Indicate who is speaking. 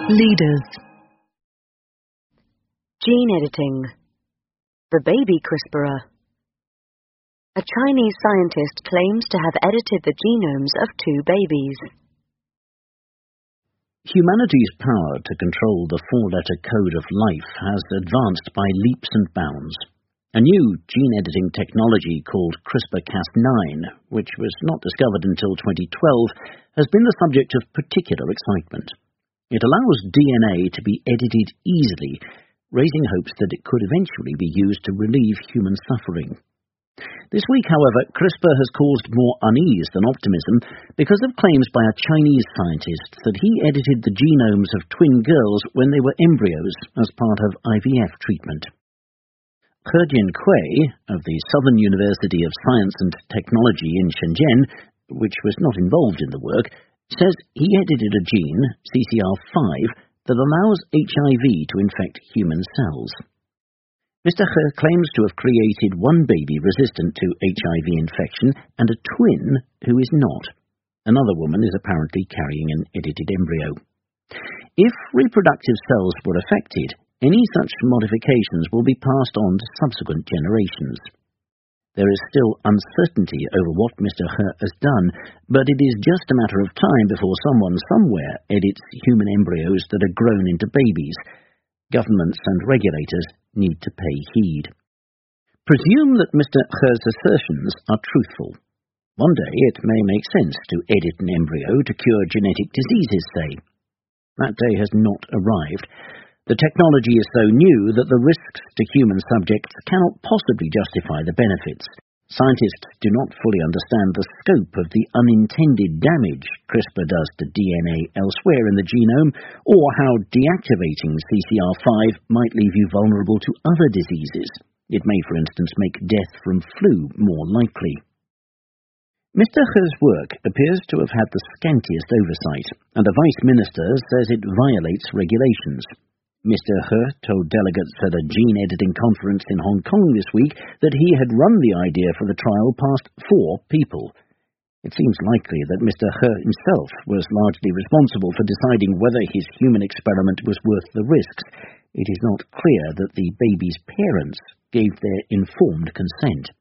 Speaker 1: Leaders. Gene editing. The baby CRISPRer. A Chinese scientist claims to have edited the genomes of 2 babies.
Speaker 2: Humanity's power to control the 4-letter code of life has advanced by leaps and bounds. A new gene-editing technology called CRISPR-Cas9, which was not discovered until 2012, has been the subject of particular excitement. It allows DNA to be edited easily, raising hopes that it could eventually be used to relieve human suffering. This week, however, CRISPR has caused more unease than optimism because of claims by a Chinese scientist that he edited the genomes of twin girls when they were embryos as part of IVF treatment. He Jiankui of the Southern University of Science and Technology in Shenzhen, which was not involved in the work, says he edited a gene, CCR5, that allows HIV to infect human cells. Mr. He claims to have created one baby resistant to HIV infection and a twin who is not. Another woman is apparently carrying an edited embryo. If reproductive cells were affected, any such modifications will be passed on to subsequent generations. There is still uncertainty over what Mr. He has done, but it is just a matter of time before someone somewhere edits human embryos that are grown into babies. Governments and regulators need to pay heed. Presume that Mr. He's assertions are truthful. One day it may make sense to edit an embryo to cure genetic diseases, say. That day has not arrived. The technology is so new that the risks to human subjects cannot possibly justify the benefits. Scientists do not fully understand the scope of the unintended damage CRISPR does to DNA elsewhere in the genome, or how deactivating CCR5 might leave you vulnerable to other diseases. It may, for instance, make death from flu more likely. Mr. He's work appears to have had the scantiest oversight, and a vice minister says it violates regulations. Mr. He told delegates at a gene-editing conference in Hong Kong this week that he had run the idea for the trial past 4 people. It seems likely that Mr. He himself was largely responsible for deciding whether his human experiment was worth the risks. It is not clear that the baby's parents gave their informed consent.